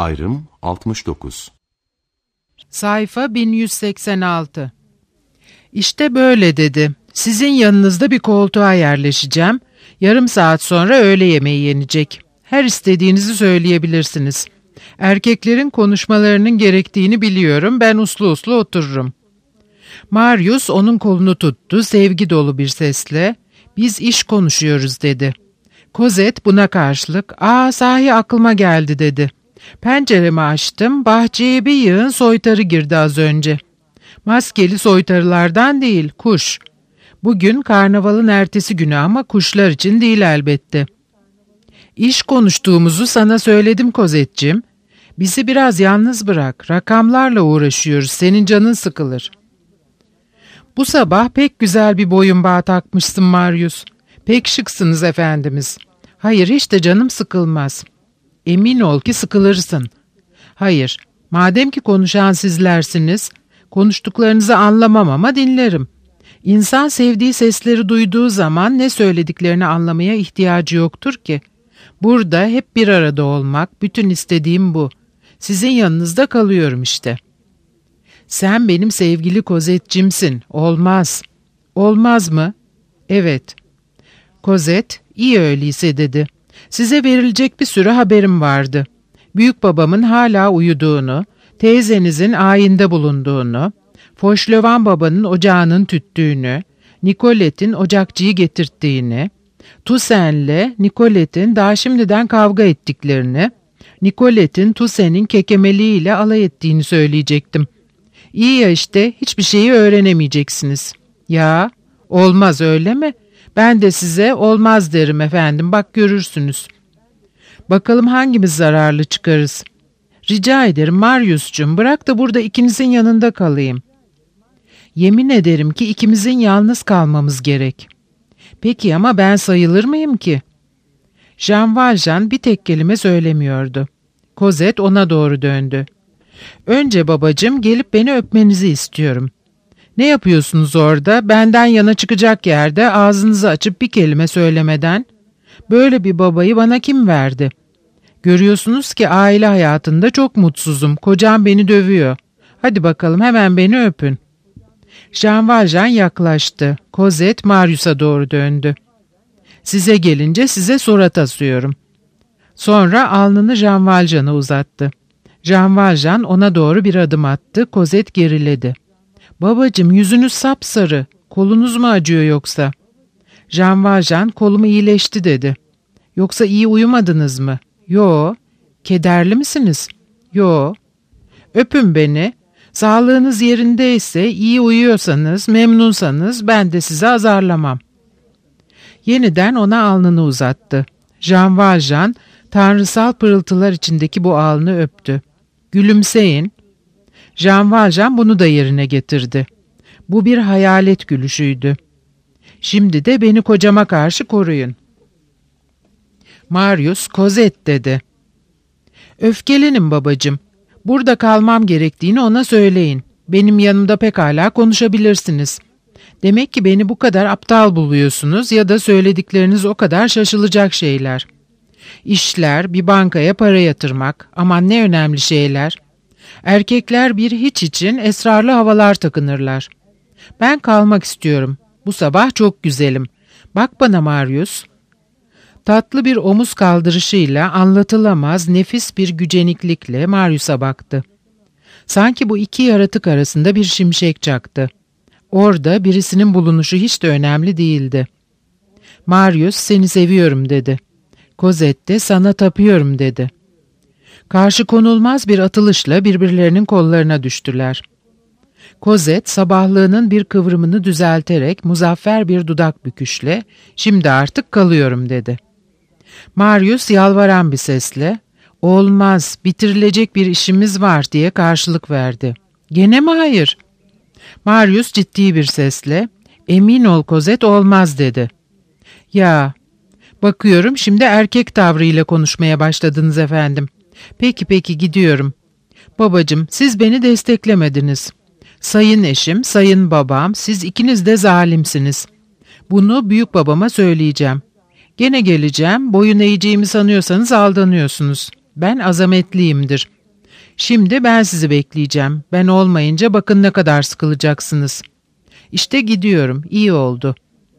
Ayrım 69. Sayfa 1186. İşte böyle dedi. Sizin yanınızda bir koltuğa yerleşeceğim. Yarım saat sonra öğle yemeği yenecek. Her istediğinizi söyleyebilirsiniz. Erkeklerin konuşmalarının gerektiğini biliyorum. Ben uslu uslu otururum. Marius onun kolunu tuttu, sevgi dolu bir sesle. Biz iş konuşuyoruz dedi. Cosette buna karşılık, sahi aklıma geldi dedi. Penceremi açtım, bahçeye bir yığın soytarı girdi az önce. Maskeli soytarılardan değil, kuş. Bugün karnavalın ertesi günü ama kuşlar için değil elbette. İş konuştuğumuzu sana söyledim Cosette'cim. Bizi biraz yalnız bırak, rakamlarla uğraşıyoruz, senin canın sıkılır. Bu sabah pek güzel bir boyun bağı takmışsın Marius. Pek şıksınız efendimiz. Hayır, hiç de canım sıkılmaz. Emin ol ki sıkılırsın. Hayır, madem ki konuşan sizlersiniz, konuştuklarınızı anlamam ama dinlerim. İnsan sevdiği sesleri duyduğu zaman ne söylediklerini anlamaya ihtiyacı yoktur ki. Burada hep bir arada olmak, bütün istediğim bu. Sizin yanınızda kalıyorum işte. Sen benim sevgili Cosette'cimsin. Olmaz. Olmaz mı? Evet. Cosette, iyi öyleyse dedi. Size verilecek bir sürü haberim vardı. Büyük babamın hala uyuduğunu, teyzenizin ayinde bulunduğunu, Fauchelevent babanın ocağının tüttüğünü, Nicolette'in ocakçıyı getirttiğini, Toussaint'le Nicolette'in daha şimdiden kavga ettiklerini, Nicolette'in Toussaint'in kekemeliğiyle alay ettiğini söyleyecektim. İyi ya işte, hiçbir şeyi öğrenemeyeceksiniz. Ya, olmaz öyle mi? Ben de size olmaz derim efendim, bak görürsünüz. Bakalım hangimiz zararlı çıkarız. Rica ederim Marius'cum, bırak da burada ikinizin yanında kalayım. Yemin ederim ki ikimizin yalnız kalmamız gerek. Peki ama ben sayılır mıyım ki? Jean Valjean bir tek kelime söylemiyordu. Cosette ona doğru döndü. Önce babacığım, gelip beni öpmenizi istiyorum. Ne yapıyorsunuz orada? Benden yana çıkacak yerde ağzınızı açıp bir kelime söylemeden. Böyle bir babayı bana kim verdi? Görüyorsunuz ki aile hayatında çok mutsuzum. Kocam beni dövüyor. Hadi bakalım hemen beni öpün. Jean Valjean yaklaştı. Cosette Marius'a doğru döndü. Size gelince size surat asıyorum. Sonra alnını Jean Valjean'a uzattı. Jean Valjean ona doğru bir adım attı. Cosette geriledi. Babacığım, yüzünüz sapsarı. Kolunuz mu acıyor yoksa? Jean Valjean, kolum iyileşti dedi. Yoksa iyi uyumadınız mı? Yo. Kederli misiniz? Yo. Öpün beni. Sağlığınız yerindeyse, iyi uyuyorsanız, memnunsanız ben de sizi azarlamam. Yeniden ona alnını uzattı. Jean Valjean, tanrısal pırıltılar içindeki bu alnı öptü. Gülümseyin. Jean Valjean bunu da yerine getirdi. Bu bir hayalet gülüşüydü. Şimdi de beni kocama karşı koruyun. Marius, Cosette dedi. Öfkelenin babacığım. Burada kalmam gerektiğini ona söyleyin. Benim yanımda pekala konuşabilirsiniz. Demek ki beni bu kadar aptal buluyorsunuz ya da söyledikleriniz o kadar şaşılacak şeyler. İşler, bir bankaya para yatırmak, aman ne önemli şeyler. Erkekler bir hiç için esrarlı havalar takınırlar. Ben kalmak istiyorum. Bu sabah çok güzelim. Bak bana Marius. Tatlı bir omuz kaldırışıyla, anlatılamaz nefis bir güceniklikle Marius'a baktı. Sanki bu iki yaratık arasında bir şimşek çaktı. Orada birisinin bulunuşu hiç de önemli değildi. Marius, seni seviyorum dedi. Cosette de sana tapıyorum dedi. Karşı konulmaz bir atılışla birbirlerinin kollarına düştüler. Cosette sabahlığının bir kıvrımını düzelterek muzaffer bir dudak büküşle şimdi artık kalıyorum dedi. Marius yalvaran bir sesle olmaz, bitirilecek bir işimiz var diye karşılık verdi. Gene mi hayır? Marius ciddi bir sesle emin ol Cosette olmaz dedi. Ya, bakıyorum şimdi erkek tavrıyla konuşmaya başladınız efendim. Peki gidiyorum. Babacığım, siz beni desteklemediniz. Sayın eşim, sayın babam, siz ikiniz de zalimsiniz. Bunu büyük babama söyleyeceğim. Gene geleceğim, boyun eğeceğimi sanıyorsanız aldanıyorsunuz. Ben azametliyimdir. Şimdi ben sizi bekleyeceğim. Ben olmayınca bakın ne kadar sıkılacaksınız. İşte gidiyorum. İyi oldu.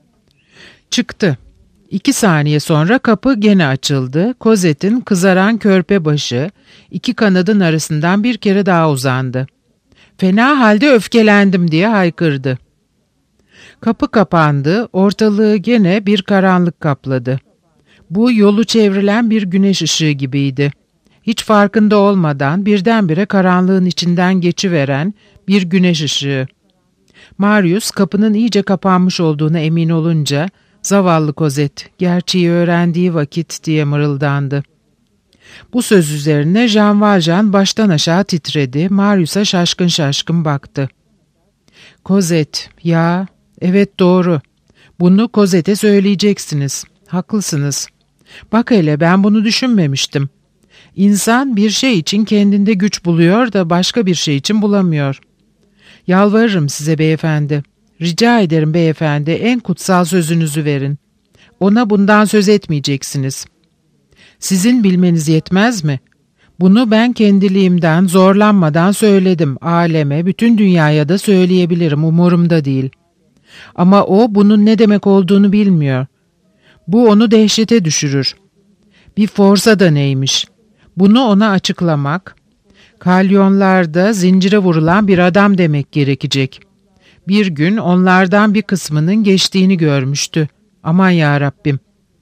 Çıktı. 2 saniye sonra kapı gene açıldı. Cosette'in kızaran körpe başı 2 kanadın arasından bir kere daha uzandı. Fena halde öfkelendim diye haykırdı. Kapı kapandı. Ortalığı gene bir karanlık kapladı. Bu yolu çevrilen bir güneş ışığı gibiydi. Hiç farkında olmadan birdenbire karanlığın içinden geçiveren bir güneş ışığı. Marius kapının iyice kapanmış olduğuna emin olunca zavallı Cosette gerçeği öğrendiği vakit diye mırıldandı. Bu söz üzerine Jean Valjean baştan aşağı titredi. Marius'a şaşkın şaşkın baktı. Cosette, ya evet doğru. Bunu Cosette'e söyleyeceksiniz. Haklısınız. Bak hele ben bunu düşünmemiştim. İnsan bir şey için kendinde güç buluyor da başka bir şey için bulamıyor. Yalvarırım size beyefendi. Rica ederim beyefendi, en kutsal sözünüzü verin. Ona bundan söz etmeyeceksiniz. Sizin bilmeniz yetmez mi? Bunu ben kendiliğimden zorlanmadan söyledim aleme, bütün dünyaya da söyleyebilirim, umurumda değil. Ama o bunun ne demek olduğunu bilmiyor. Bu onu dehşete düşürür. Bir forsa da neymiş? Bunu ona açıklamak, kalyonlarda zincire vurulan bir adam demek gerekecek. Bir gün onlardan bir kısmının geçtiğini görmüştü. Aman yarabbim.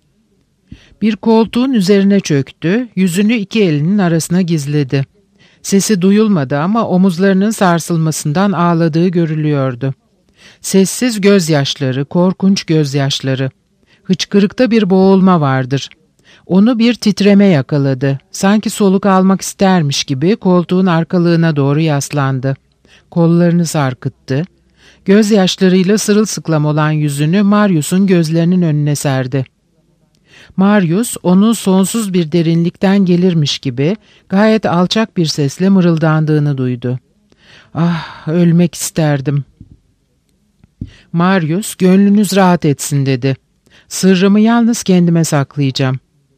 Bir koltuğun üzerine çöktü, yüzünü 2 elinin arasına gizledi. Sesi duyulmadı ama omuzlarının sarsılmasından ağladığı görülüyordu. Sessiz gözyaşları, korkunç gözyaşları. Hıçkırıkta bir boğulma vardır. Onu bir titreme yakaladı. Sanki soluk almak istermiş gibi koltuğun arkalığına doğru yaslandı. Kollarını sarkıttı. Gözyaşlarıyla sırılsıklam olan yüzünü Marius'un gözlerinin önüne serdi. Marius onun sonsuz bir derinlikten gelirmiş gibi gayet alçak bir sesle mırıldandığını duydu. Ah, ölmek isterdim. Marius, gönlünüz rahat etsin dedi. Sırrımı yalnız kendime saklayacağım.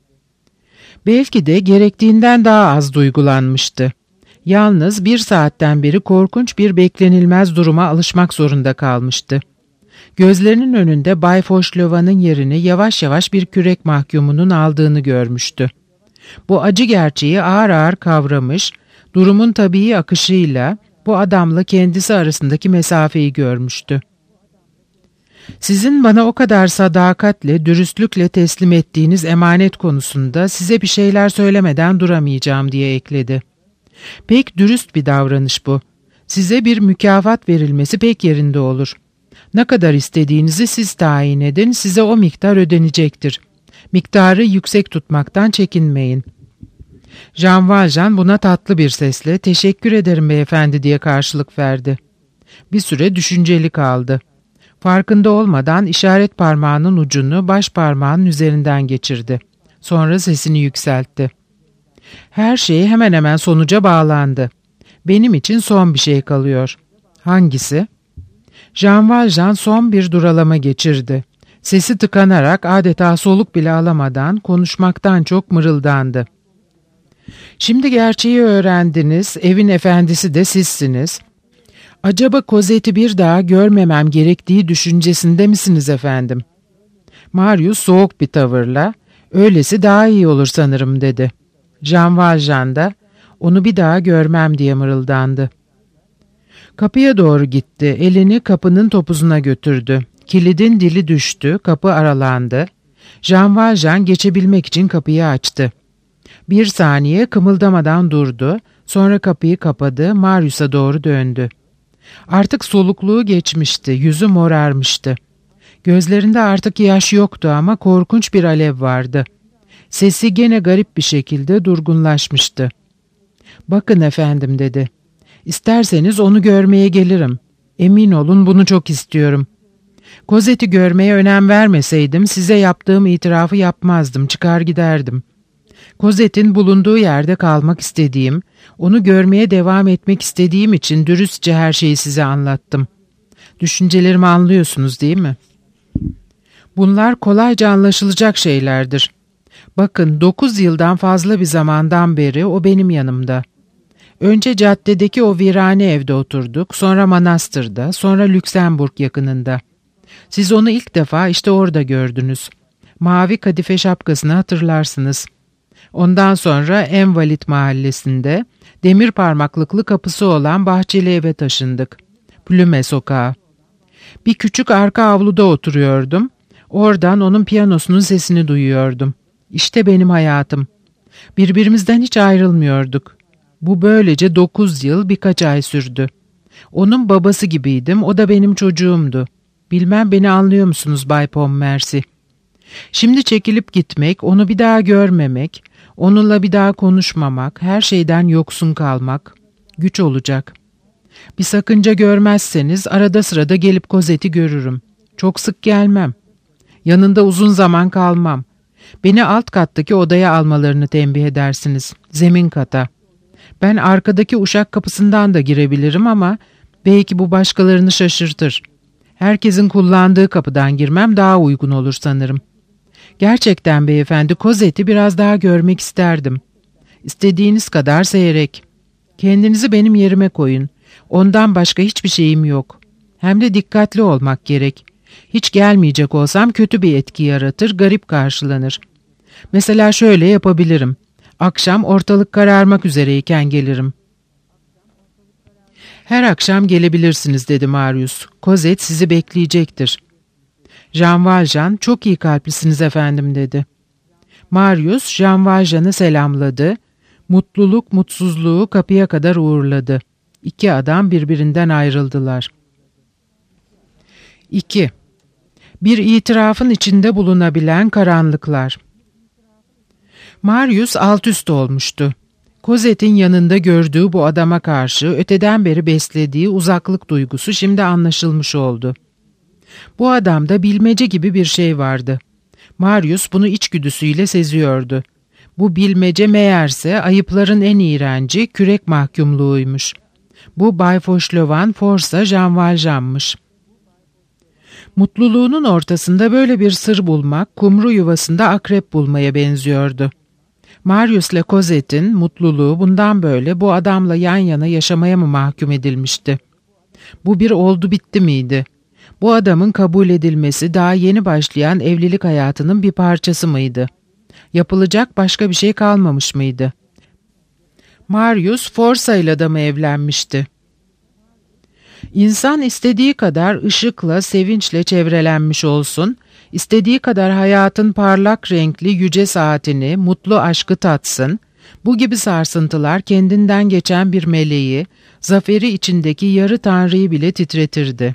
Belki de gerektiğinden daha az duygulanmıştı. Yalnız 1 saatten beri korkunç bir beklenilmez duruma alışmak zorunda kalmıştı. Gözlerinin önünde Bay Fauchelevent'ın yerini yavaş yavaş bir kürek mahkumunun aldığını görmüştü. Bu acı gerçeği ağır ağır kavramış, durumun tabii akışıyla bu adamla kendisi arasındaki mesafeyi görmüştü. Sizin bana o kadar sadakatle, dürüstlükle teslim ettiğiniz emanet konusunda size bir şeyler söylemeden duramayacağım diye ekledi. Pek dürüst bir davranış bu. Size bir mükafat verilmesi pek yerinde olur. Ne kadar istediğinizi siz tayin edin, size o miktar ödenecektir. Miktarı yüksek tutmaktan çekinmeyin. Jean Valjean buna tatlı bir sesle teşekkür ederim beyefendi diye karşılık verdi. Bir süre düşünceli kaldı. Farkında olmadan işaret parmağının ucunu baş parmağının üzerinden geçirdi. Sonra sesini yükseltti. Her şey hemen hemen sonuca bağlandı. Benim için son bir şey kalıyor. Hangisi? Jean Valjean son bir duralama geçirdi. Sesi tıkanarak adeta soluk bile alamadan konuşmaktan çok mırıldandı. Şimdi gerçeği öğrendiniz, evin efendisi de sizsiniz. Acaba Cosette'i bir daha görmemem gerektiği düşüncesinde misiniz efendim? Marius soğuk bir tavırla, öylesi daha iyi olur sanırım dedi. Jean Valjean da onu bir daha görmem diye mırıldandı. Kapıya doğru gitti, elini kapının topuzuna götürdü. Kilidin dili düştü, kapı aralandı. Jean Valjean geçebilmek için kapıyı açtı. 1 saniye kımıldamadan durdu, sonra kapıyı kapadı, Marius'a doğru döndü. Artık solukluğu geçmişti, yüzü morarmıştı. Gözlerinde artık yaş yoktu ama korkunç bir alev vardı. Sesi gene garip bir şekilde durgunlaşmıştı. "Bakın efendim," dedi. "İsterseniz onu görmeye gelirim. Emin olun bunu çok istiyorum. Cosette'i görmeye önem vermeseydim size yaptığım itirafı yapmazdım, çıkar giderdim. Cosette'in bulunduğu yerde kalmak istediğim, onu görmeye devam etmek istediğim için dürüstçe her şeyi size anlattım. Düşüncelerimi anlıyorsunuz değil mi? Bunlar kolayca anlaşılacak şeylerdir. Bakın 9 yıldan fazla bir zamandan beri o benim yanımda. Önce caddedeki o virane evde oturduk, sonra manastırda, sonra Lüksemburg yakınında. Siz onu ilk defa işte orada gördünüz. Mavi kadife şapkasını hatırlarsınız. Ondan sonra Envalit mahallesinde demir parmaklıklı kapısı olan bahçeli eve taşındık. Plüme sokağı. Bir küçük arka avluda oturuyordum. Oradan onun piyanosunun sesini duyuyordum. İşte benim hayatım. Birbirimizden hiç ayrılmıyorduk. Bu böylece 9 yıl birkaç ay sürdü. Onun babası gibiydim, o da benim çocuğumdu. Bilmem beni anlıyor musunuz Bay Pontmercy? Şimdi çekilip gitmek, onu bir daha görmemek, onunla bir daha konuşmamak, her şeyden yoksun kalmak güç olacak. Bir sakınca görmezseniz arada sırada gelip Cosette'i görürüm. Çok sık gelmem. Yanında uzun zaman kalmam. Beni alt kattaki odaya almalarını tembih edersiniz. Zemin kata. Ben arkadaki uşak kapısından da girebilirim ama belki bu başkalarını şaşırtır. Herkesin kullandığı kapıdan girmem daha uygun olur sanırım. Gerçekten beyefendi, Cosette'i biraz daha görmek isterdim. İstediğiniz kadar seyrek. Kendinizi benim yerime koyun. Ondan başka hiçbir şeyim yok. Hem de dikkatli olmak gerek. Hiç gelmeyecek olsam kötü bir etki yaratır, garip karşılanır. Mesela şöyle yapabilirim. Akşam ortalık kararmak üzereyken gelirim. Her akşam gelebilirsiniz dedi Marius. Cosette sizi bekleyecektir. Jean Valjean, çok iyi kalplisiniz efendim dedi. Marius, Jean Valjean'ı selamladı. Mutluluk mutsuzluğu kapıya kadar uğurladı. İki adam birbirinden ayrıldılar. 2. Bir itirafın içinde bulunabilen karanlıklar. Marius alt üst olmuştu. Cosette'in yanında gördüğü bu adama karşı öteden beri beslediği uzaklık duygusu şimdi anlaşılmış oldu. Bu adamda bilmece gibi bir şey vardı. Marius bunu içgüdüsüyle seziyordu. Bu bilmece meğerse ayıpların en iğrenci kürek mahkumluğuymuş. Bu Bay Fauchelevent Forsa Jean Valjean'mış. Mutluluğunun ortasında böyle bir sır bulmak, kumru yuvasında akrep bulmaya benziyordu. Marius'la Cosette'in mutluluğu bundan böyle bu adamla yan yana yaşamaya mı mahkum edilmişti? Bu bir oldu bitti miydi? Bu adamın kabul edilmesi daha yeni başlayan evlilik hayatının bir parçası mıydı? Yapılacak başka bir şey kalmamış mıydı? Marius Forsa ile de mı evlenmişti? İnsan istediği kadar ışıkla, sevinçle çevrelenmiş olsun, istediği kadar hayatın parlak renkli yüce saatini, mutlu aşkı tatsın, bu gibi sarsıntılar kendinden geçen bir meleği, zaferi içindeki yarı tanrıyı bile titretirdi.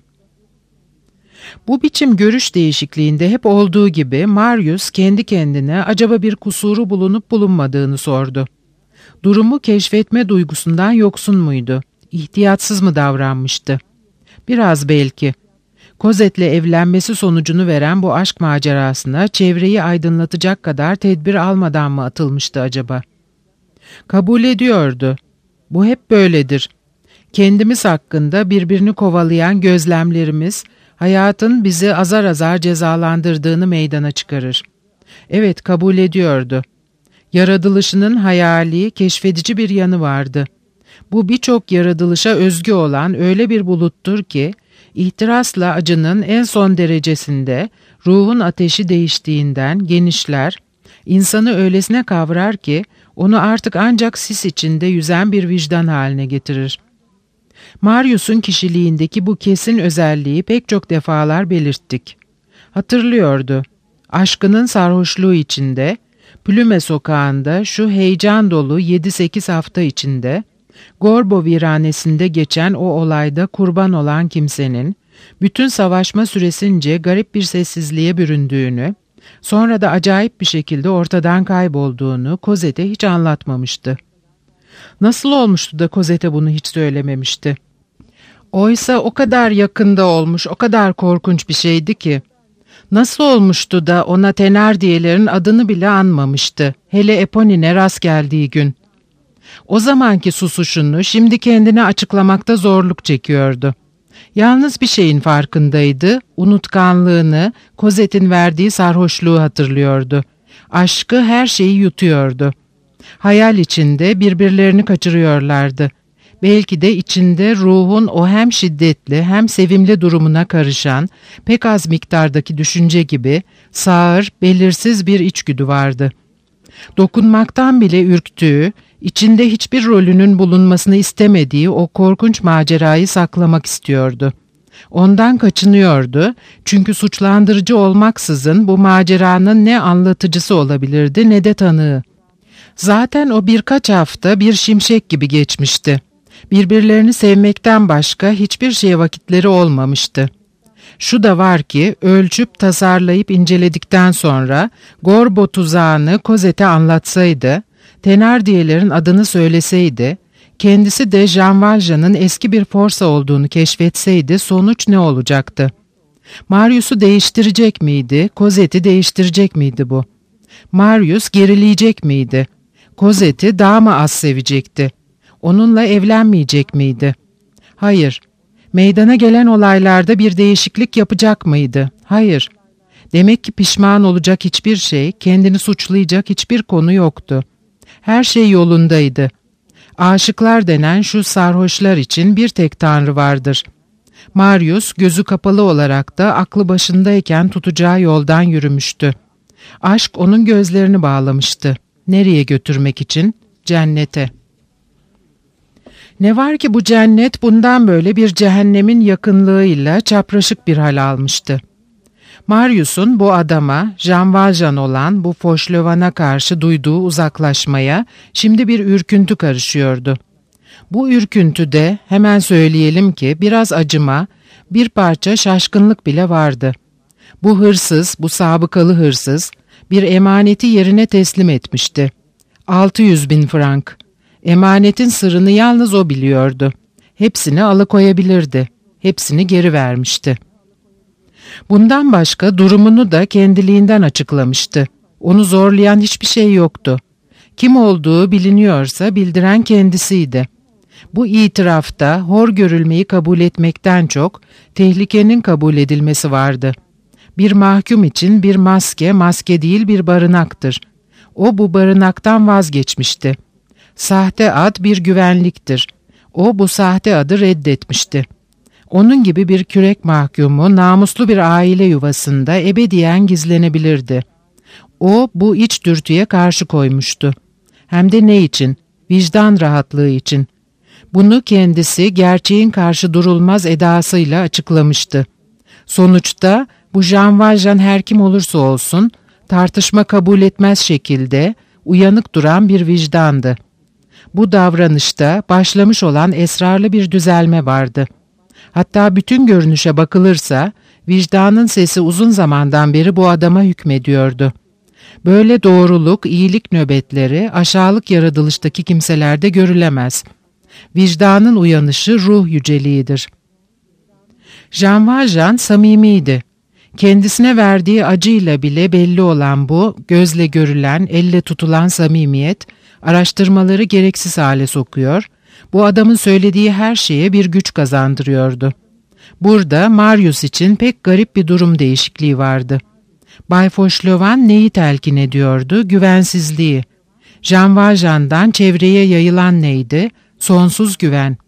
Bu biçim görüş değişikliğinde hep olduğu gibi Marius kendi kendine acaba bir kusuru bulunup bulunmadığını sordu. Durumu keşfetme duygusundan yoksun muydu? İhtiyatsız mı davranmıştı? Biraz belki. Cosette'le evlenmesi sonucunu veren bu aşk macerasına çevreyi aydınlatacak kadar tedbir almadan mı atılmıştı acaba? Kabul ediyordu. Bu hep böyledir. Kendimiz hakkında birbirini kovalayan gözlemlerimiz, hayatın bizi azar azar cezalandırdığını meydana çıkarır. Evet, kabul ediyordu. Yaratılışının hayali, keşfedici bir yanı vardı. Bu birçok yaratılışa özgü olan öyle bir buluttur ki, ihtirasla acının en son derecesinde ruhun ateşi değiştiğinden genişler, insanı öylesine kavrar ki onu artık ancak sis içinde yüzen bir vicdan haline getirir. Marius'un kişiliğindeki bu kesin özelliği pek çok defalar belirttik. Hatırlıyordu. Aşkının sarhoşluğu içinde, Plüme sokağında şu heyecan dolu 7-8 hafta içinde, Gorbo viranesinde geçen o olayda kurban olan kimsenin, bütün savaşma süresince garip bir sessizliğe büründüğünü, sonra da acayip bir şekilde ortadan kaybolduğunu Cosette'e hiç anlatmamıştı. Nasıl olmuştu da Cosette bunu hiç söylememişti? Oysa o kadar yakında olmuş, o kadar korkunç bir şeydi ki. Nasıl olmuştu da ona Thénardier'lerin adını bile anmamıştı, hele Eponine'e rast geldiği gün. O zamanki susuşunu şimdi kendine açıklamakta zorluk çekiyordu. Yalnız bir şeyin farkındaydı, unutkanlığını, Cosette'in verdiği sarhoşluğu hatırlıyordu. Aşkı her şeyi yutuyordu. Hayal içinde birbirlerini kaçırıyorlardı. Belki de içinde ruhun o hem şiddetli hem sevimli durumuna karışan pek az miktardaki düşünce gibi sağır, belirsiz bir içgüdü vardı. Dokunmaktan bile ürktüğü, içinde hiçbir rolünün bulunmasını istemediği o korkunç macerayı saklamak istiyordu. Ondan kaçınıyordu çünkü suçlandırıcı olmaksızın bu maceranın ne anlatıcısı olabilirdi ne de tanığı. Zaten o birkaç hafta bir şimşek gibi geçmişti. Birbirlerini sevmekten başka hiçbir şeye vakitleri olmamıştı. Şu da var ki ölçüp tasarlayıp inceledikten sonra Gorbo tuzağını Cosette'e anlatsaydı, Thénardier'lerin adını söyleseydi, kendisi de Jean Valjean'ın eski bir forsa olduğunu keşfetseydi sonuç ne olacaktı? Marius'u değiştirecek miydi, Cosette'i değiştirecek miydi bu? Marius gerileyecek miydi? Cosette'i daha mı az sevecekti? Onunla evlenmeyecek miydi? Hayır. Meydana gelen olaylarda bir değişiklik yapacak mıydı? Hayır. Demek ki pişman olacak hiçbir şey, kendini suçlayacak hiçbir konu yoktu. Her şey yolundaydı. Aşıklar denen şu sarhoşlar için bir tek tanrı vardır. Marius gözü kapalı olarak da aklı başındayken tutacağı yoldan yürümüştü. Aşk onun gözlerini bağlamıştı. Nereye götürmek için? Cennete. Ne var ki bu cennet bundan böyle bir cehennemin yakınlığıyla çapraşık bir hal almıştı. Marius'un bu adama, Jean Valjean olan bu Fauchelevent'a karşı duyduğu uzaklaşmaya şimdi bir ürküntü karışıyordu. Bu ürküntüde hemen söyleyelim ki biraz acıma, bir parça şaşkınlık bile vardı. Bu hırsız, bu sabıkalı hırsız bir emaneti yerine teslim etmişti. 600.000 frank. Emanetin sırrını yalnız o biliyordu. Hepsini alıkoyabilirdi. Hepsini geri vermişti. Bundan başka durumunu da kendiliğinden açıklamıştı. Onu zorlayan hiçbir şey yoktu. Kim olduğu biliniyorsa bildiren kendisiydi. Bu itirafta hor görülmeyi kabul etmekten çok tehlikenin kabul edilmesi vardı. Bir mahkum için bir maske, maske değil bir barınaktır. O bu barınaktan vazgeçmişti. Sahte ad bir güvenliktir. O bu sahte adı reddetmişti. Onun gibi bir kürek mahkumu namuslu bir aile yuvasında ebediyen gizlenebilirdi. O bu iç dürtüye karşı koymuştu. Hem de ne için? Vicdan rahatlığı için. Bunu kendisi gerçeğin karşı durulmaz edasıyla açıklamıştı. Sonuçta bu Jean Valjean her kim olursa olsun tartışma kabul etmez şekilde uyanık duran bir vicdandı. Bu davranışta başlamış olan esrarlı bir düzelme vardı. Hatta bütün görünüşe bakılırsa vicdanın sesi uzun zamandan beri bu adama hükmediyordu. Böyle doğruluk, iyilik nöbetleri aşağılık yaratılıştaki kimselerde görülemez. Vicdanın uyanışı ruh yüceliğidir. Jean Valjean samimiydi. Kendisine verdiği acıyla bile belli olan bu, gözle görülen, elle tutulan samimiyet, araştırmaları gereksiz hale sokuyor, bu adamın söylediği her şeye bir güç kazandırıyordu. Burada Marius için pek garip bir durum değişikliği vardı. Bay Fauchelevent neyi telkin ediyordu? Güvensizliği. Jean Valjean'dan çevreye yayılan neydi? Sonsuz güven.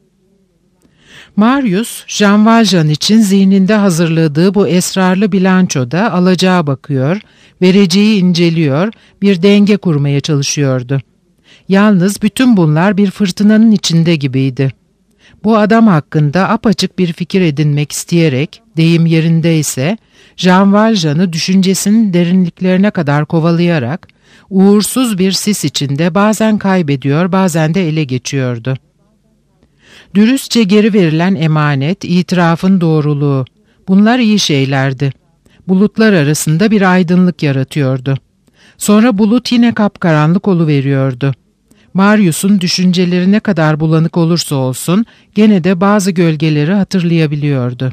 Marius, Jean Valjean için zihninde hazırladığı bu esrarlı bilançoda alacağa bakıyor, vereceği inceliyor, bir denge kurmaya çalışıyordu. Yalnız bütün bunlar bir fırtınanın içinde gibiydi. Bu adam hakkında apaçık bir fikir edinmek isteyerek, deyim yerindeyse, Jean Valjean'ı düşüncesinin derinliklerine kadar kovalayarak, uğursuz bir sis içinde bazen kaybediyor, bazen de ele geçiyordu. Dürüstçe geri verilen emanet, itirafın doğruluğu, bunlar iyi şeylerdi. Bulutlar arasında bir aydınlık yaratıyordu. Sonra bulut yine kapkaranlık oluveriyordu. Marius'un düşünceleri ne kadar bulanık olursa olsun gene de bazı gölgeleri hatırlayabiliyordu.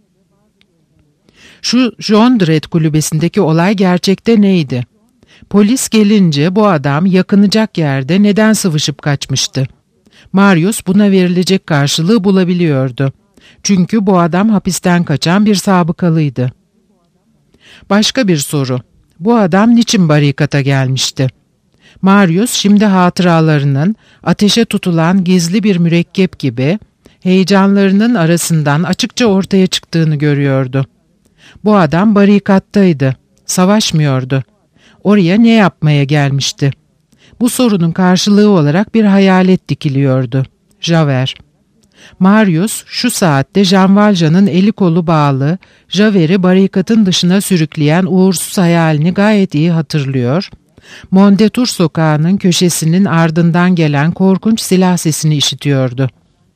Şu Jondrette kulübesindeki olay gerçekte neydi? Polis gelince bu adam yakınacak yerde neden sıvışıp kaçmıştı? Marius buna verilecek karşılığı bulabiliyordu. Çünkü bu adam hapisten kaçan bir sabıkalıydı. Başka bir soru. Bu adam niçin barikata gelmişti? Marius şimdi hatıralarının ateşe tutulan gizli bir mürekkep gibi heyecanlarının arasından açıkça ortaya çıktığını görüyordu. Bu adam barikattaydı, savaşmıyordu. Oraya ne yapmaya gelmişti? Bu sorunun karşılığı olarak bir hayalet dikiliyordu. Javert. Marius şu saatte Jean Valjean'ın eli kolu bağlı, Javert'i barikatın dışına sürükleyen uğursuz hayalini gayet iyi hatırlıyor, Mondétour sokağının köşesinin ardından gelen korkunç silah sesini işitiyordu.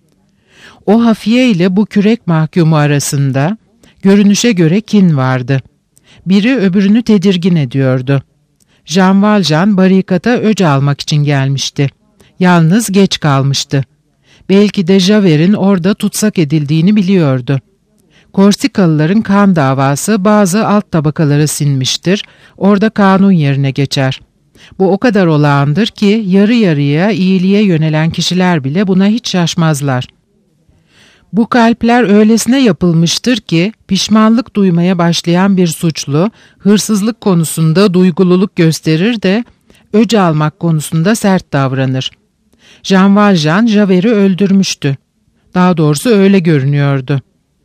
O hafiye ile bu kürek mahkumu arasında görünüşe göre kin vardı. Biri öbürünü tedirgin ediyordu. Jean Valjean barikata öc almak için gelmişti. Yalnız geç kalmıştı. Belki de Javert'in orada tutsak edildiğini biliyordu. Korsikalıların kan davası bazı alt tabakalara sinmiştir, orada kanun yerine geçer. Bu o kadar olağandır ki yarı yarıya iyiliğe yönelen kişiler bile buna hiç şaşmazlar. Bu kalpler öylesine yapılmıştır ki pişmanlık duymaya başlayan bir suçlu hırsızlık konusunda duygululuk gösterir de öc almak konusunda sert davranır. Jean Valjean Javert'i öldürmüştü. Daha doğrusu öyle görünüyordu.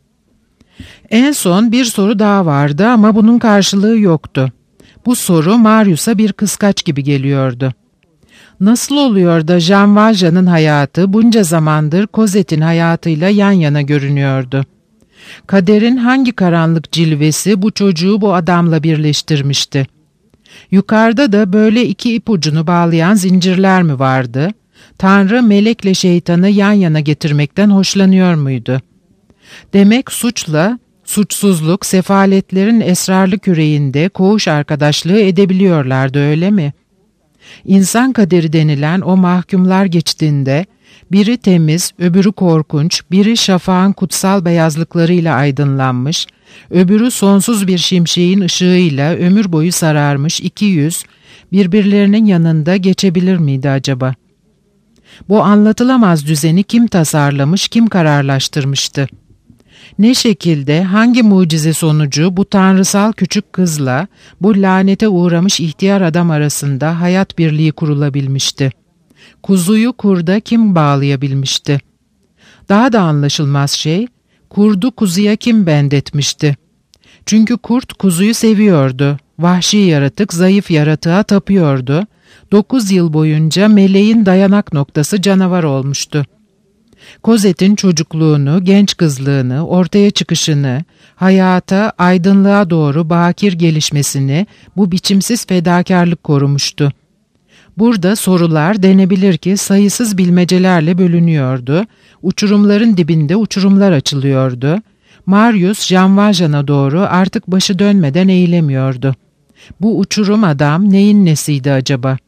En son bir soru daha vardı ama bunun karşılığı yoktu. Bu soru Marius'a bir kıskaç gibi geliyordu. Nasıl oluyor da Jean Valjean'ın hayatı bunca zamandır Cosette'in hayatıyla yan yana görünüyordu? Kaderin hangi karanlık cilvesi bu çocuğu bu adamla birleştirmişti? Yukarıda da böyle iki ipucunu bağlayan zincirler mi vardı? Tanrı melekle şeytanı yan yana getirmekten hoşlanıyor muydu? Demek suçla suçsuzluk sefaletlerin esrarlı küreğinde koğuş arkadaşlığı edebiliyorlardı, öyle mi? İnsan kaderi denilen o mahkumlar geçtiğinde biri temiz, öbürü korkunç, biri şafağın kutsal beyazlıklarıyla aydınlanmış, öbürü sonsuz bir şimşeğin ışığıyla ömür boyu sararmış iki yüz birbirlerinin yanında geçebilir miydi acaba? Bu anlatılamaz düzeni kim tasarlamış, kim kararlaştırmıştı? Ne şekilde, hangi mucize sonucu bu tanrısal küçük kızla bu lanete uğramış ihtiyar adam arasında hayat birliği kurulabilmişti? Kuzuyu kurda kim bağlayabilmişti? Daha da anlaşılmaz şey, kurdu kuzuya kim bendetmişti? Çünkü kurt kuzuyu seviyordu. Vahşi yaratık zayıf yaratığa tapıyordu. 9 yıl boyunca meleğin dayanak noktası canavar olmuştu. Cosette'in çocukluğunu, genç kızlığını, ortaya çıkışını, hayata, aydınlığa doğru bakir gelişmesini bu biçimsiz fedakarlık korumuştu. Burada sorular denebilir ki sayısız bilmecelerle bölünüyordu, uçurumların dibinde uçurumlar açılıyordu. Marius, Jean Valjean'a doğru artık başı dönmeden eğilemiyordu. Bu uçurum adam neyin nesiydi acaba?